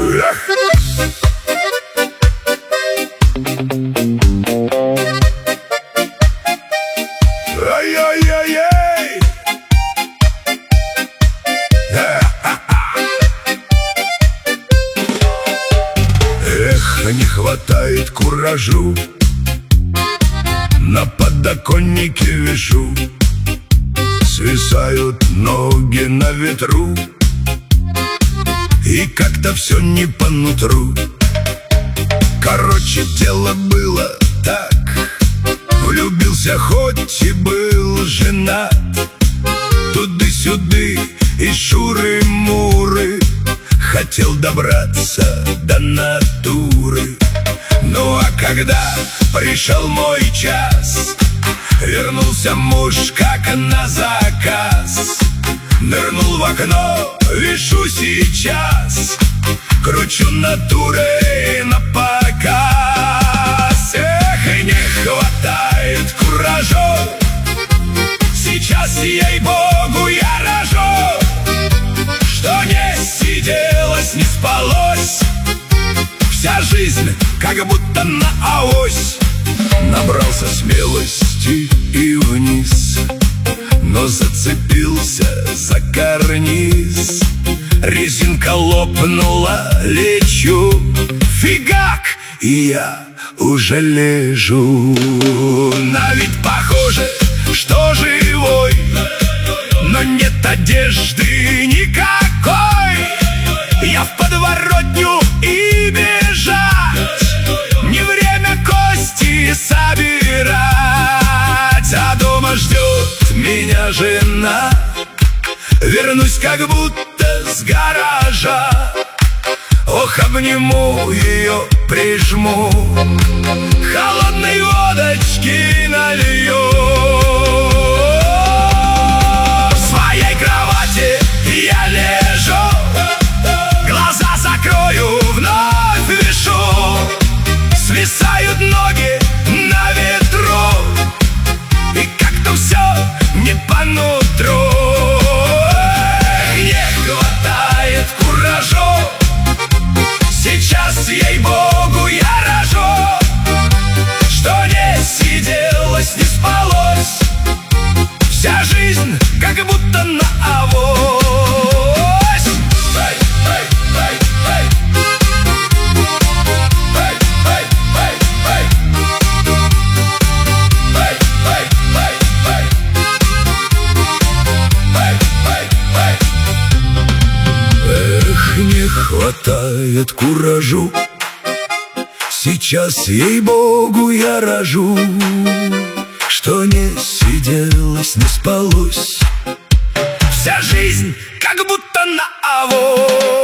Ай-яй-яй-яй! Эх, не хватает куражу, на подоконнике вишу, свисают ноги на ветру, и как-то все не по нутру. Короче, дело было так: влюбился, хоть и был женат, туды-сюды и шуры-муры, хотел добраться до натуры. Ну а когда пришел мой час, вернулся муж как на заказ. Нырнул в окно, вишу сейчас, кручу натурой напоказ. Эх, не хватает куражу, сейчас, ей-богу, я рожу. Что не сиделось, не спалось, вся жизнь как будто на авось. Набрался смелости и вниз, но зацепился за карниз. Резинка лопнула, лечу, фигак, и я уже лежу. На вид похоже, что живой, но нет одежды никакой. Я в подворотню и бежать, не время кости собирать. А дома ждет меня жена, вернусь как будто с гаража. Ох, обниму ее, прижму, холодной водочки налью. В своей кровати я лежу, глаза закрою, вновь вишу. Свисают ноги на ветру, и как-то все не по нутру. Не хватает куражу, сейчас, ей-богу, я рожу. Что не сиделось, не спалось, вся жизнь как будто на авось. Не хватает куражу, сейчас, ей-богу, я рожу. Что не сиделось, не спалось, вся жизнь как будто на авось.